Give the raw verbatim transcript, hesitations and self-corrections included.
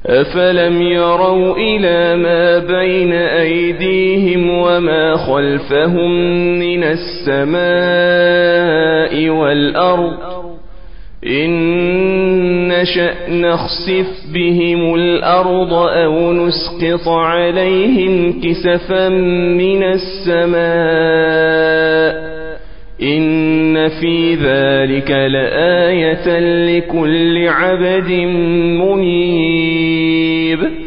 أفلم يروا إلى ما بين أيديهم وما خلفهم من السماء والأرض إن نشأ نخسف بهم الأرض أو نسقط عليهم كسفا من السماء إن في ذلك لآية لكل عبد منيب.